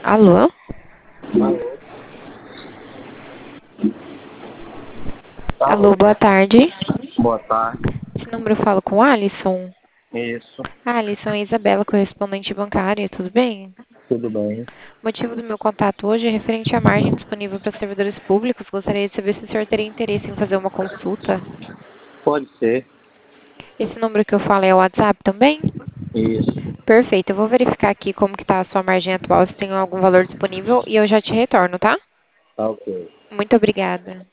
Alô? Alô, Alô, boa tarde. boa tarde. Esse número eu falo com o Alisson. Isso, Alisson é Isabela, correspondente bancária, tudo bem? tudo bem. O motivo do meu contato hoje é referente à margem disponível para servidores públicos. Gostaria de saber se o senhor teria interesse em fazer uma consulta. Pode ser. Esse número que eu falo é o WhatsApp também? Isso. Perfeito, eu vou verificar aqui como que está a sua margem atual, se tem algum valor disponível e eu já te retorno, tá? Tá ok. Muito obrigada.